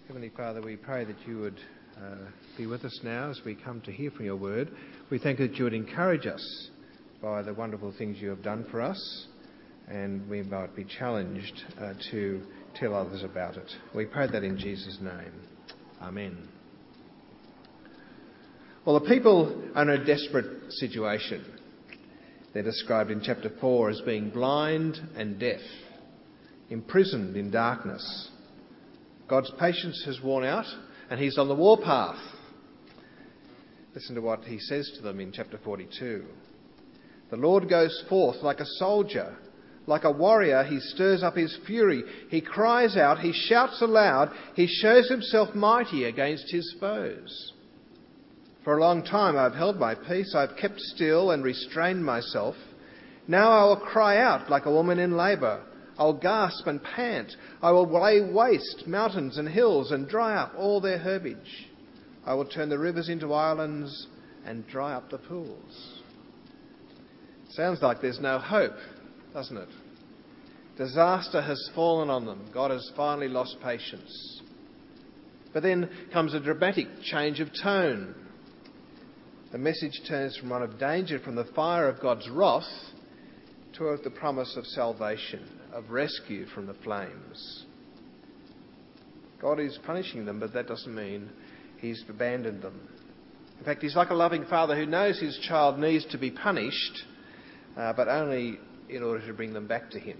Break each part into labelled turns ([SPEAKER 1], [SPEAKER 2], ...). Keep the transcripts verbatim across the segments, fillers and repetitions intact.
[SPEAKER 1] Heavenly Father, we pray that you would uh, be with us now as we come to hear from your word. We thank that you would encourage us by the wonderful things you have done for us, and we might be challenged uh, to tell others about it. We pray that in Jesus' name. Amen. Well, the people are in a desperate situation. They're described in chapter four as being blind and deaf, imprisoned in darkness. God's patience has worn out and he's on the warpath. Listen to what he says to them in chapter forty-two. The Lord goes forth like a soldier. Like a warrior, he stirs up his fury. He cries out, he shouts aloud, he shows himself mighty against his foes. For a long time I've held my peace, I've kept still and restrained myself. Now I will cry out like a woman in labour. I will gasp and pant. I will lay waste mountains and hills and dry up all their herbage. I will turn the rivers into islands and dry up the pools. Sounds like there's no hope, doesn't it? Disaster has fallen on them. God has finally lost patience. But then comes a dramatic change of tone. The message turns from one of danger, from the fire of God's wrath, to the promise of salvation, of rescue from the flames. God is punishing them, but that doesn't mean he's abandoned them. In fact, he's like a loving father who knows his child needs to be punished, uh, but only in order to bring them back to him.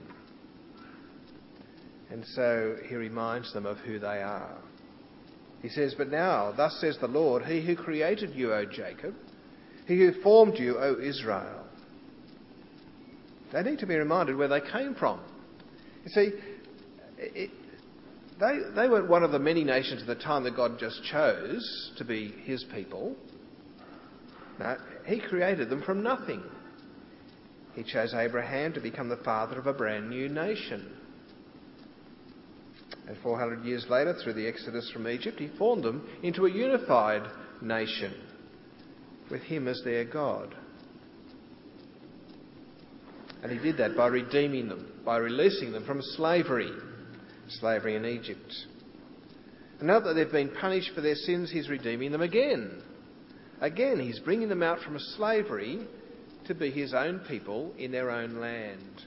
[SPEAKER 1] And so he reminds them of who they are. He says, "But now, thus says the Lord, he who created you, O Jacob, he who formed you, O Israel." They need to be reminded where they came from. You see, it, they, they weren't one of the many nations at the time that God just chose to be his people. No, he created them from nothing. He chose Abraham to become the father of a brand new nation. And four hundred years later, through the exodus from Egypt, he formed them into a unified nation with him as their God. And he did that by redeeming them, by releasing them from slavery, slavery in Egypt. And now that they've been punished for their sins, he's redeeming them again. Again, he's bringing them out from slavery to be his own people in their own land.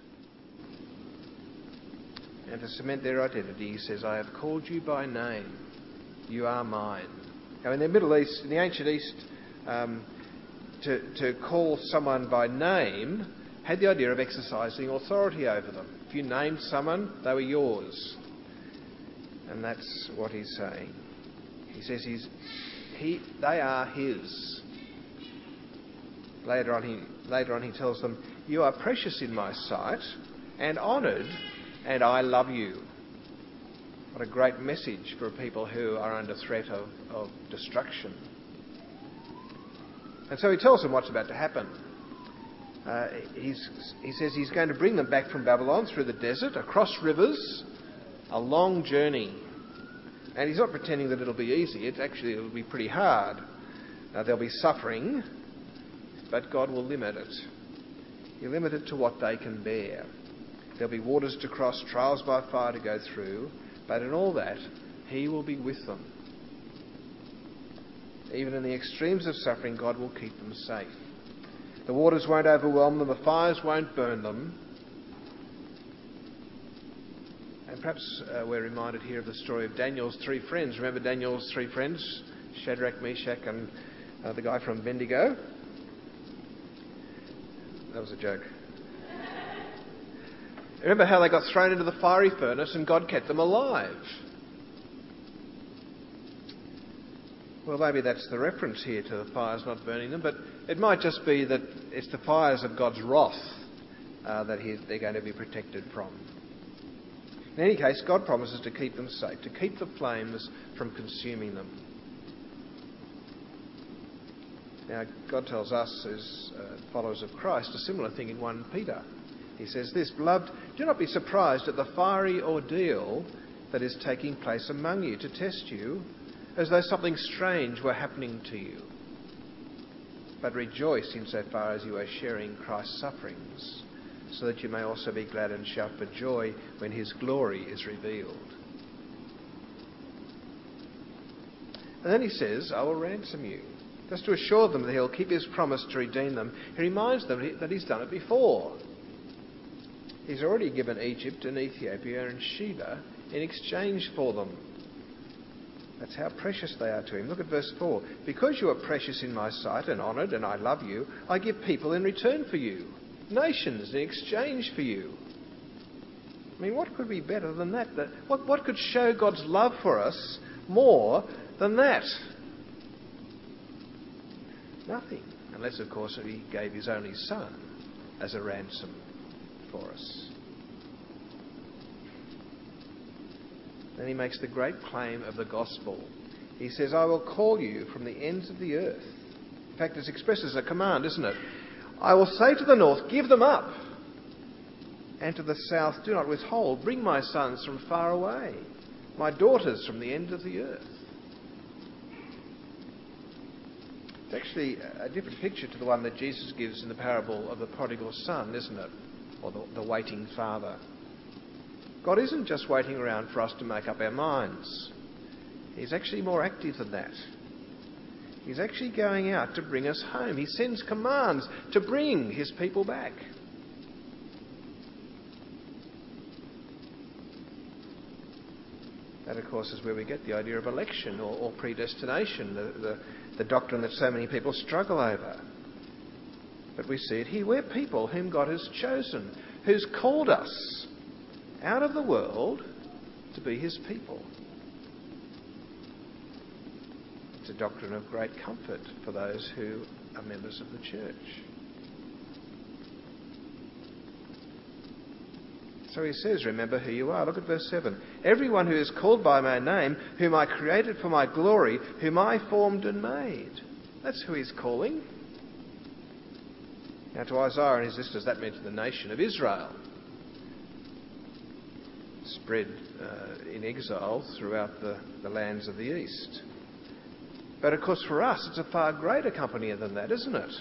[SPEAKER 1] And to cement their identity, he says, "I have called you by name. You are mine." Now, in the Middle East, in the ancient East, um, to, to call someone by name had the idea of exercising authority over them. If you named someone, they were yours. And that's what he's saying. He says he's, he, they are his. Later on, he, later on he tells them, "You are precious in my sight and honoured, and I love you." What a great message for people who are under threat of, of destruction. And so he tells them what's about to happen. Uh, he's, he says he's going to bring them back from Babylon through the desert, across rivers, a long journey. And he's not pretending that it'll be easy. It actually it'll be pretty hard. Now, there'll be suffering, but God will limit it. He'll limit it to what they can bear. There'll be waters to cross, trials by fire to go through, but in all that, he will be with them. Even in the extremes of suffering, God will keep them safe. The waters won't overwhelm them, the fires won't burn them. And perhaps uh, we're reminded here of the story of Daniel's three friends. Remember Daniel's three friends? Shadrach, Meshach and uh, the guy from Bendigo? That was a joke. Remember how they got thrown into the fiery furnace and God kept them alive? Well, maybe that's the reference here to the fires not burning them, but it might just be that it's the fires of God's wrath uh, that he, they're going to be protected from. In any case, God promises to keep them safe, to keep the flames from consuming them. Now, God tells us as uh, followers of Christ a similar thing in First Peter. He says this, "Beloved, do not be surprised at the fiery ordeal that is taking place among you to test you, as though something strange were happening to you. But rejoice insofar as you are sharing Christ's sufferings, so that you may also be glad and shout for joy when his glory is revealed." And then he says, I will ransom you. Just to assure them that he'll keep his promise to redeem them, he reminds them that he's done it before. He's already given Egypt and Ethiopia and Sheba in exchange for them. That's how precious they are to him. Look at verse four. Because you are precious in my sight and honoured, and I love you, I give people in return for you, nations in exchange for you. I mean, what could be better than that? that what, what could show God's love for us more than that? Nothing. Unless, of course, he gave his only son as a ransom for us. Then he makes the great claim of the gospel. He says, I will call you from the ends of the earth. In fact, it's expressed as a command, isn't it? I will say to the north, give them up. And to the south, do not withhold. Bring my sons from far away, my daughters from the end of the earth. It's actually a different picture to the one that Jesus gives in the parable of the prodigal son, isn't it? Or the, the waiting father. God isn't just waiting around for us to make up our minds. He's actually more active than that. He's actually going out to bring us home. He sends commands to bring his people back. That, of course, is where we get the idea of election or, or predestination, the, the, the doctrine that so many people struggle over. But we see it here. We're people whom God has chosen, who's called us out of the world to be his people. It's a doctrine of great comfort for those who are members of the church. So he says, remember who you are. Look at verse seven. Everyone who is called by my name, whom I created for my glory, whom I formed and made. That's who he's calling. Now to Isaiah and his listeners, that meant the nation of Israel, spread uh, in exile throughout the, the lands of the east. But of course for us it's a far greater company than that, isn't it?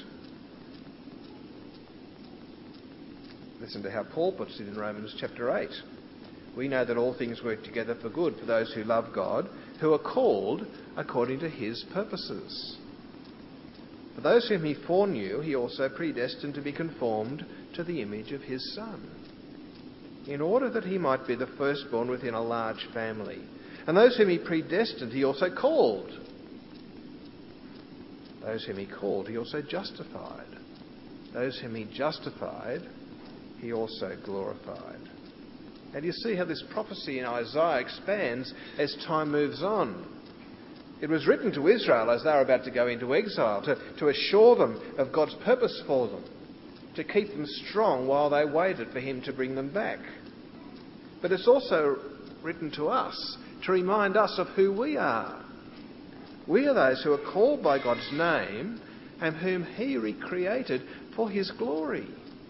[SPEAKER 1] Listen to how Paul puts it in Romans chapter eight. We know that all things work together for good for those who love God, who are called according to his purposes. For those whom he foreknew, he also predestined to be conformed to the image of his Son, in order that he might be the firstborn within a large family. And those whom he predestined, he also called. Those whom he called, he also justified. Those whom he justified, he also glorified. And you see how this prophecy in Isaiah expands as time moves on. It was written to Israel as they were about to go into exile, to, to assure them of God's purpose for them, to keep them strong while they waited for him to bring them back. But it's also written to us to remind us of who we are. We are those who are called by God's name and whom he recreated for his glory.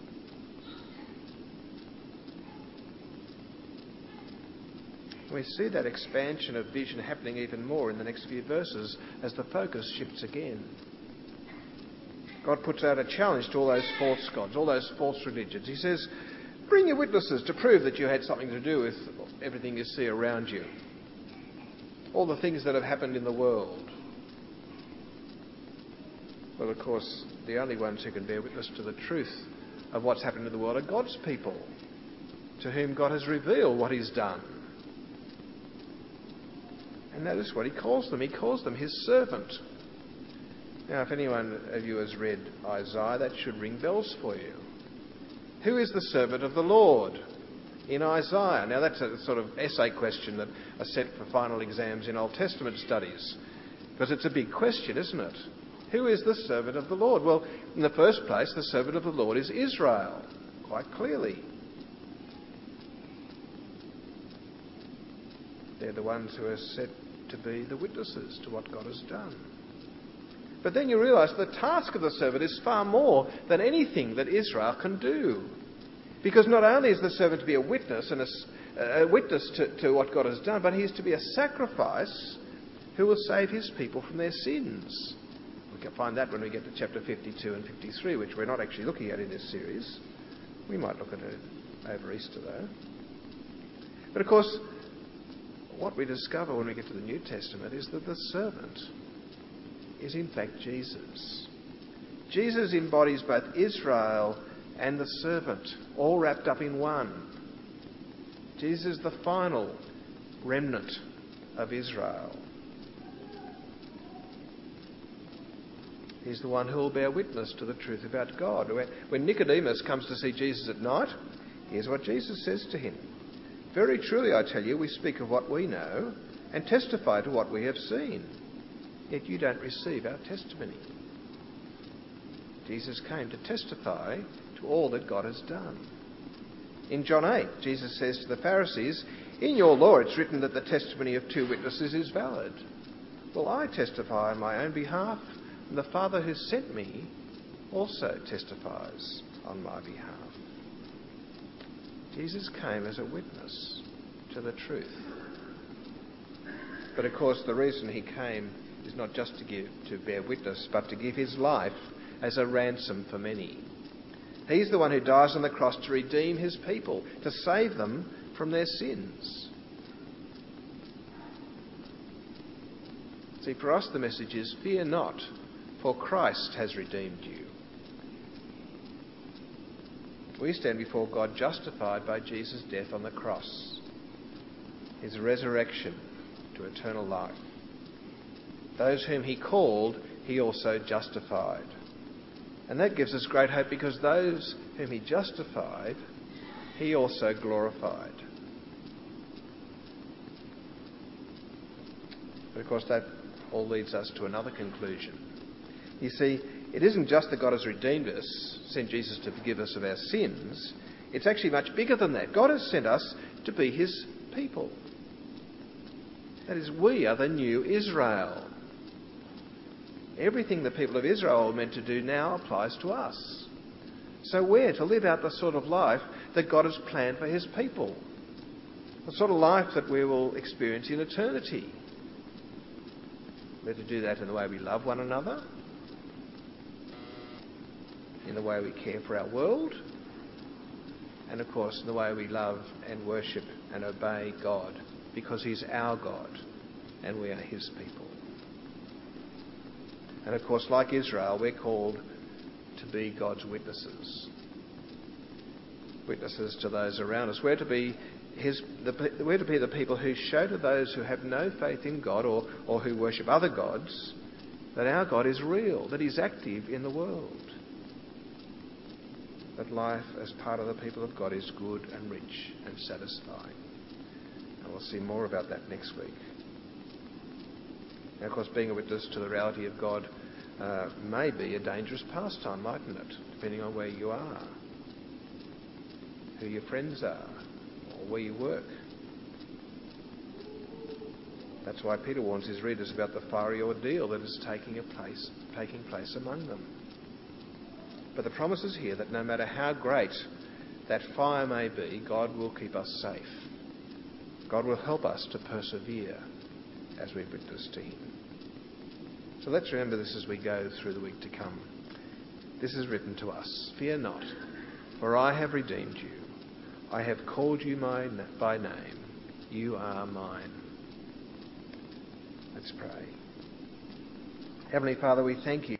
[SPEAKER 1] We see that expansion of vision happening even more in the next few verses as the focus shifts again. God puts out a challenge to all those false gods, all those false religions. He says, bring your witnesses to prove that you had something to do with everything you see around you. All the things that have happened in the world. Well, of course, the only ones who can bear witness to the truth of what's happened in the world are God's people, to whom God has revealed what he's done. And notice what he calls them. He calls them his servant. Now, if anyone of you has read Isaiah, that should ring bells for you. Who is the servant of the Lord in Isaiah? Now, that's a sort of essay question that are set for final exams in Old Testament studies, because it's a big question, isn't it? Who is the servant of the Lord? Well, in the first place, the servant of the Lord is Israel, quite clearly. They're the ones who are set to be the witnesses to what God has done. But then you realise the task of the servant is far more than anything that Israel can do. Because not only is the servant to be a witness and a, a witness to, to what God has done, but he is to be a sacrifice who will save his people from their sins. We can find that when we get to chapter fifty-two and fifty-three, which we're not actually looking at in this series. We might look at it over Easter, though. But of course, what we discover when we get to the New Testament is that the servant is in fact Jesus. Jesus embodies both Israel and the servant, all wrapped up in one. Jesus is the final remnant of Israel. He's the one who will bear witness to the truth about God. When Nicodemus comes to see Jesus at night, here's what Jesus says to him. Very truly, I tell you, we speak of what we know and testify to what we have seen. Yet you don't receive our testimony. Jesus came to testify to all that God has done. In John eight, Jesus says to the Pharisees, in your law it's written that the testimony of two witnesses is valid. Well, I testify on my own behalf, and the Father who sent me also testifies on my behalf. Jesus came as a witness to the truth. But of course the reason he came is not just to give to bear witness, but to give his life as a ransom for many. He's the one who dies on the cross to redeem his people, to save them from their sins. See, for us the message is, fear not, for Christ has redeemed you. We stand before God justified by Jesus' death on the cross, his resurrection to eternal life. Those whom he called, he also justified. And that gives us great hope, because those whom he justified, he also glorified. But of course that all leads us to another conclusion. You see, it isn't just that God has redeemed us, sent Jesus to forgive us of our sins. It's actually much bigger than that. God has sent us to be his people. That is, we are the new Israel. Everything the people of Israel are meant to do now applies to us. So we're to live out the sort of life that God has planned for his people. The sort of life that we will experience in eternity. We're to do that in the way we love one another, in the way we care for our world, and of course in the way we love and worship and obey God, because he's our God and we are his people. And of course, like Israel, we're called to be God's witnesses. Witnesses to those around us. We're to be his, the, we're to be the people who show to those who have no faith in God, or, or who worship other gods, that our God is real, that he's active in the world. That life as part of the people of God is good and rich and satisfying. And we'll see more about that next week. And of course, being a witness to the reality of God uh, may be a dangerous pastime, mightn't it? Depending on where you are, who your friends are, or where you work. That's why Peter warns his readers about the fiery ordeal that is taking a place, taking place among them. But the promise is here that no matter how great that fire may be, God will keep us safe. God will help us to persevere as we witness to him. So let's remember this as we go through the week to come. This is written to us. Fear not, for I have redeemed you. I have called you my, by name. You are mine. Let's pray. Heavenly Father, we thank you.